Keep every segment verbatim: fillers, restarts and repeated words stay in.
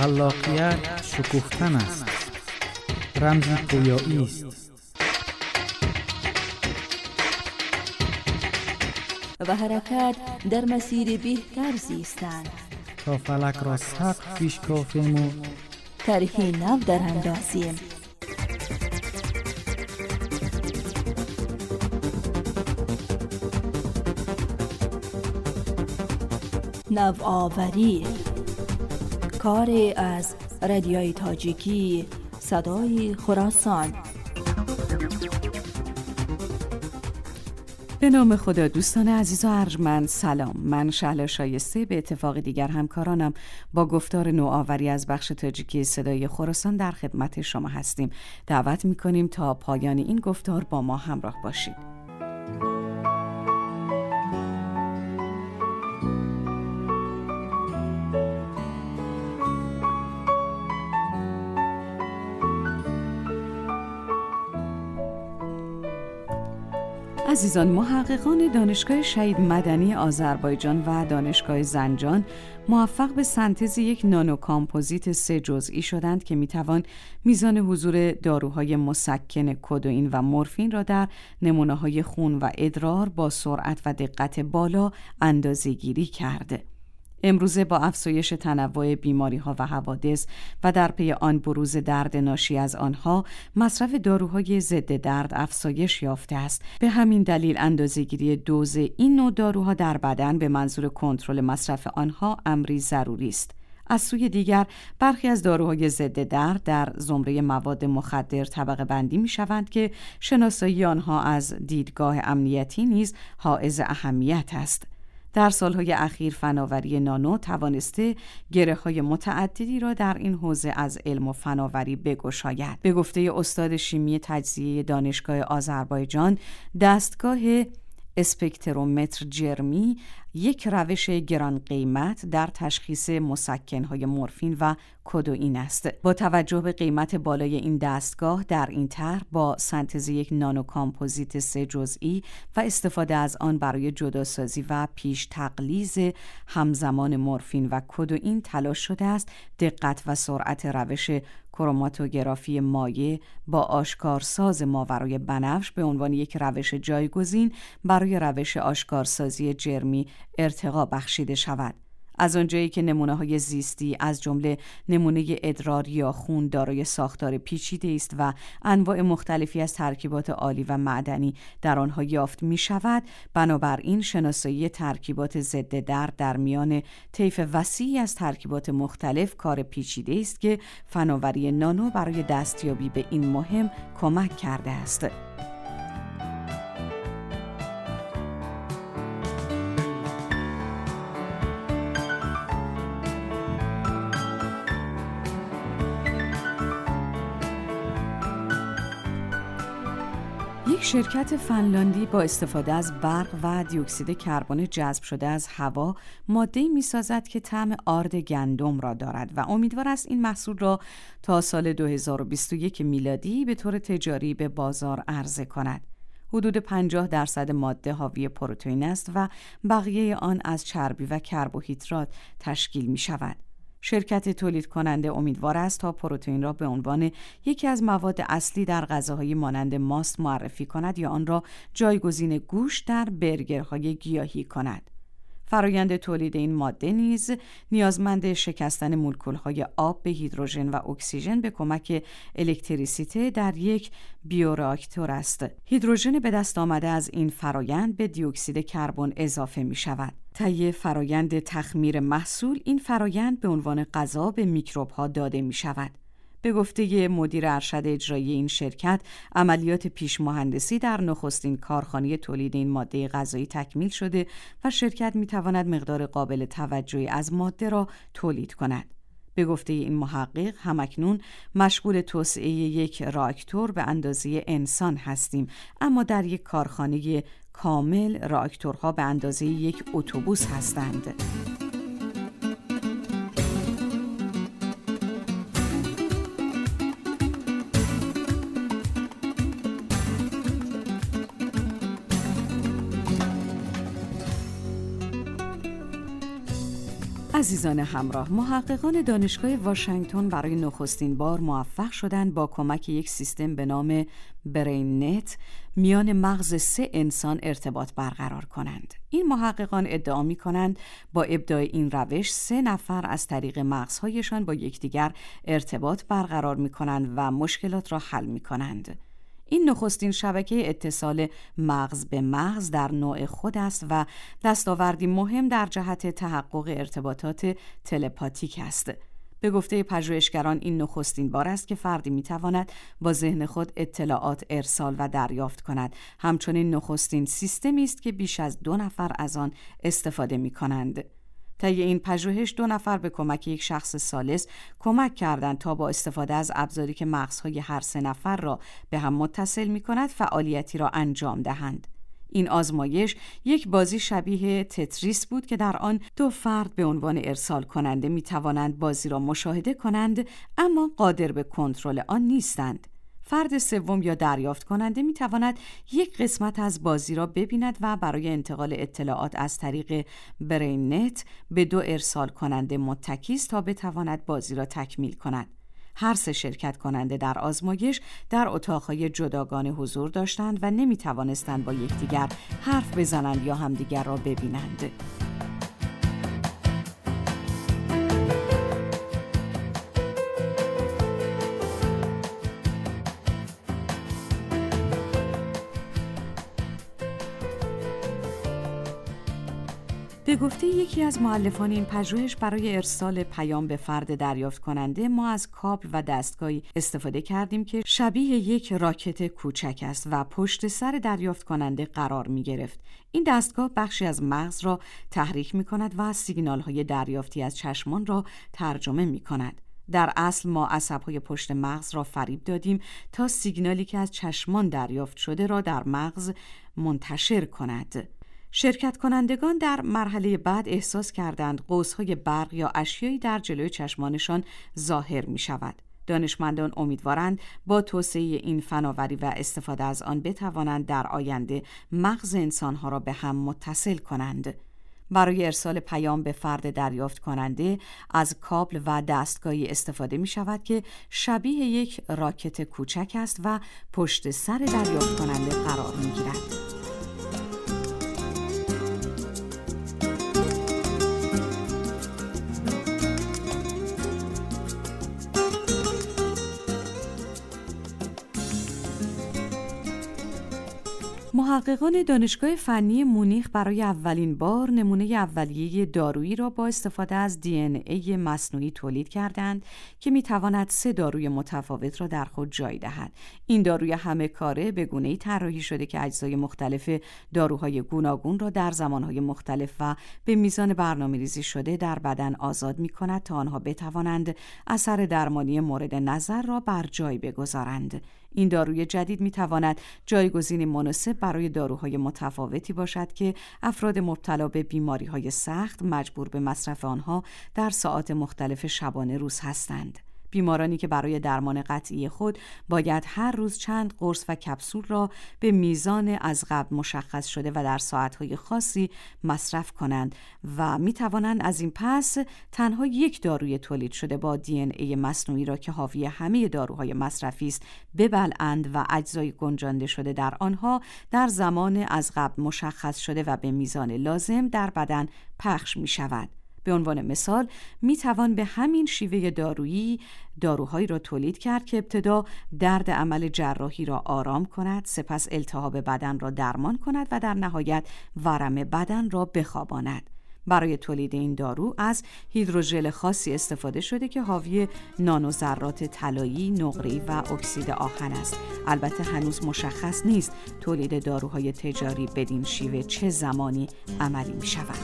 خلاقیت شکوفتن است، رمز پویایی است. و حرکت در مسیر بهتر زیستن تا فلک را سقف پیش کافیم و طرحی نو در اندازیم. نوآوری، کاری از رادیوی تاجیکی صدای خراسان. به نام خدا. دوستان عزیز و ارجمند، سلام. من شهلا شایسته به اتفاق دیگر همکارانم با گفتار نوآوری از بخش تاجیکی صدای خراسان در خدمت شما هستیم. دعوت می‌کنیم تا پایان این گفتار با ما همراه باشید. عزیزان، محققان دانشگاه شهید مدنی آذربایجان و دانشگاه زنجان موفق به سنتز یک نانوکامپوزیت سه جزئی شدند که میتوان میزان حضور داروهای مسکن کدوئین و مورفین را در نمونه‌های خون و ادرار با سرعت و دقت بالا اندازه‌گیری کرده. امروزه با افزایش تنوع بیماری‌ها و حوادث و در پی آن بروز درد ناشی از آنها، مصرف داروهای ضد درد افزایش یافته است. به همین دلیل اندازه‌گیری دوز این نوع داروها در بدن به منظور کنترل مصرف آنها امری ضروری است. از سوی دیگر برخی از داروهای ضد درد در زمره مواد مخدر طبقه بندی می شوند که شناسایی آنها از دیدگاه امنیتی نیز حائز اهمیت است. در سالهای اخیر فناوری نانو توانسته گره‌های متعددی را در این حوزه از علم و فناوری بگشاید. به گفته استاد شیمی تجزیه دانشگاه آذربایجان، دستگاه اسپکترومتر جرمی یک روش گران قیمت در تشخیص مسکن‌های مورفین و کدوئین است. با توجه به قیمت بالای این دستگاه، در این طرح با سنتز یک نانوکامپوزیت سه جزئی و استفاده از آن برای جداسازی و پیش تقلیز همزمان مورفین و کدوئین تلاش شده است دقت و سرعت روش کروماتوگرافی مایع با آشکارساز ماورای بنفش به عنوان یک روش جایگزین برای روش آشکارسازی جرمی ارتقا بخشیده شود. از آنجایی که نمونه‌های زیستی از جمله نمونه ادرار یا خون دارای ساختار پیچیده است و انواع مختلفی از ترکیبات آلی و معدنی در آنها یافت می‌شود، بنابراین شناسایی ترکیبات ضد درد در میان طیف وسیعی از ترکیبات مختلف کار پیچیده است که فناوری نانو برای دستیابی به این مهم کمک کرده است. یک شرکت فنلاندی با استفاده از برق و دی اکسید کربن جذب شده از هوا ماده‌ای می‌سازد که طعم آرد گندم را دارد و امیدوار است این محصول را تا سال دو هزار و بیست و یک میلادی به طور تجاری به بازار عرضه کند. حدود پنجاه درصد ماده حاوی پروتئین است و بقیه آن از چربی و کربوهیدرات تشکیل می‌شود. شرکت تولید کننده امیدوار است تا پروتئین را به عنوان یکی از مواد اصلی در غذاهای مانند ماست معرفی کند یا آن را جایگزین گوشت در برگرهای گیاهی کند. فرایند تولید این ماده نیز نیازمند شکستن مولکول‌های آب به هیدروژن و اکسیژن به کمک الکتریسیته در یک بیوراکتور است. هیدروژن به دست آمده از این فرایند به دی اکسید کربن اضافه می شود. طی فرایند تخمیر محصول، این فرایند به عنوان غذا به میکروب‌ها داده می شود. به گفته مدیر ارشد اجرایی این شرکت، عملیات پیش مهندسی در نخستین کارخانه تولید این ماده غذایی تکمیل شده و شرکت می تواند مقدار قابل توجهی از ماده را تولید کند. به گفته این محقق، همکنون مشغول توسعه یک راکتور به اندازه انسان هستیم، اما در یک کارخانه کامل راکتورها به اندازه یک اتوبوس هستند. عزیزان همراه، محققان دانشگاه واشنگتن برای نخستین بار موفق شدند با کمک یک سیستم به نام برین نت میان مغز سه انسان ارتباط برقرار کنند. این محققان ادعا می کنند با ابداع این روش سه نفر از طریق مغزهایشان با یکدیگر ارتباط برقرار می کنند و مشکلات را حل می کنند. این نخستین شبکه اتصال مغز به مغز در نوع خود است و دستاوردی مهم در جهت تحقق ارتباطات تلپاتیک است. به گفته پژوهشگران این نخستین بار است که فردی میتواند با ذهن خود اطلاعات ارسال و دریافت کند. همچنین نخستین سیستمی است که بیش از دو نفر از آن استفاده می کنند. طی این پژوهش دو نفر به کمک یک شخص ثالث کمک کردند تا با استفاده از ابزاری که مغزهای هر سه نفر را به هم متصل می کند فعالیتی را انجام دهند. این آزمایش یک بازی شبیه تتریس بود که در آن دو فرد به عنوان ارسال کننده می توانند بازی را مشاهده کنند اما قادر به کنترل آن نیستند. فرد سوم یا دریافت کننده می تواند یک قسمت از بازی را ببیند و برای انتقال اطلاعات از طریق برین نت به دو ارسال کننده متکی است تا بتواند بازی را تکمیل کند. هر سه شرکت کننده در آزمایش در اتاقهای جداگانه حضور داشتند و نمی توانستند با یکدیگر حرف بزنند یا همدیگر را ببینند. به گفته یکی از مؤلفان این پژوهش، برای ارسال پیام به فرد دریافت کننده ما از کابل و دستگاهی استفاده کردیم که شبیه یک راکت کوچک است و پشت سر دریافت کننده قرار می گرفت. این دستگاه بخشی از مغز را تحریک می کند و سیگنال های دریافتی از چشمان را ترجمه می کند. در اصل ما عصب‌های پشت مغز را فریب دادیم تا سیگنالی که از چشمان دریافت شده را در مغز منتشر کند. شرکت کنندگان در مرحله بعد احساس کردند قوس‌های برق یا اشیایی در جلوی چشمانشان ظاهر می شود. دانشمندان امیدوارند با توسعه این فناوری و استفاده از آن بتوانند در آینده مغز انسانها را به هم متصل کنند. برای ارسال پیام به فرد دریافت کننده از کابل و دستگاهی استفاده می شود که شبیه یک راکت کوچک است و پشت سر دریافت کننده قرار می گیرد. محققان دانشگاه فنی مونیخ برای اولین بار نمونه اولیه دارویی را با استفاده از دی ان ای مصنوعی تولید کردند که میتواند سه داروی متفاوت را در خود جای دهد. این داروی همه کاره به گونه‌ای طراحی شده که اجزای مختلف داروهای گوناگون را در زمانهای مختلف و به میزان برنامه‌ریزی شده در بدن آزاد می‌کند تا آنها بتوانند اثر درمانی مورد نظر را بر جای بگذارند. این داروی جدید می‌تواند جایگزینی مناسب برای داروهای متفاوتی باشد که افراد مبتلا به بیماری‌های سخت مجبور به مصرف آنها در ساعات مختلف شبانه روز هستند. بیمارانی که برای درمان قطعی خود باید هر روز چند قرص و کپسول را به میزان از قبل مشخص شده و در ساعتهای خاصی مصرف کنند و می توانند از این پس تنها یک داروی تولید شده با دی ان ای مصنوعی را که حاوی همه داروهای مصرفی است ببلعند و اجزای گنجانده شده در آنها در زمان از قبل مشخص شده و به میزان لازم در بدن پخش می شود. به عنوان مثال می توان به همین شیوه دارویی داروهایی را تولید کرد که ابتدا درد عمل جراحی را آرام کند، سپس التهاب بدن را درمان کند و در نهایت ورم بدن را بخواباند. برای تولید این دارو از هیدروژل خاصی استفاده شده که حاوی نانوذرات طلایی، نقره‌ای و اکسید آهن است. البته هنوز مشخص نیست تولید داروهای تجاری بدین شیوه چه زمانی عملی می شود.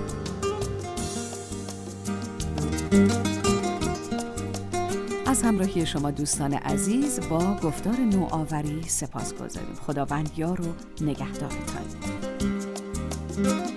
از همراهی شما دوستان عزیز با گفتار نوآوری سپاسگزاریم. خداوند یار و نگهدارتان.